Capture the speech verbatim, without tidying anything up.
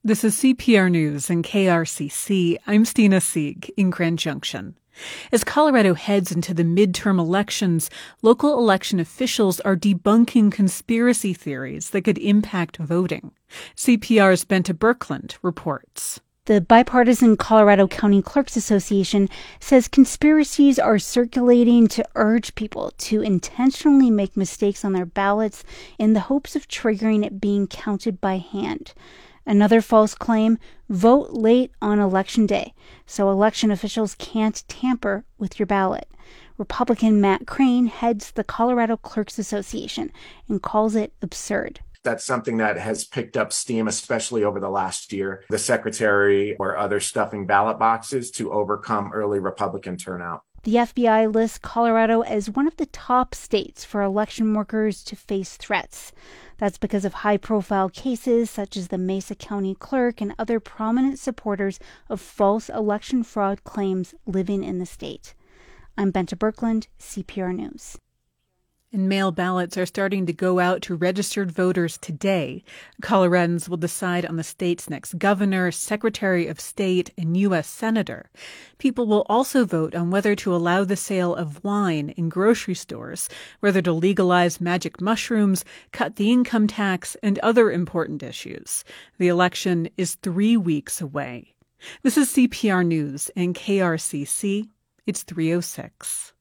This is C P R News and K R C C. I'm Stina Sieg in Grand Junction. As Colorado heads into the midterm elections, local election officials are debunking conspiracy theories that could impact voting. C P R's Bente Birkeland reports. The bipartisan Colorado County Clerks Association says conspiracies are circulating to urge people to intentionally make mistakes on their ballots in the hopes of triggering it being counted by hand. Another false claim, vote late on election day, so election officials can't tamper with your ballot. Republican Matt Crane heads the Colorado Clerks Association and calls it absurd. That's something that has picked up steam, especially over the last year. The secretary or others stuffing ballot boxes to overcome early Republican turnout. The F B I lists Colorado as one of the top states for election workers to face threats. That's because of high-profile cases such as the Mesa County clerk and other prominent supporters of false election fraud claims living in the state. I'm Bente Birkeland, C P R News. And mail ballots are starting to go out to registered voters today. Coloradans will decide on the state's next governor, secretary of state, and U S senator. People will also vote on whether to allow the sale of wine in grocery stores, whether to legalize magic mushrooms, cut the income tax, and other important issues. The election is three weeks away. This is C P R News and K R C C. It's three oh six.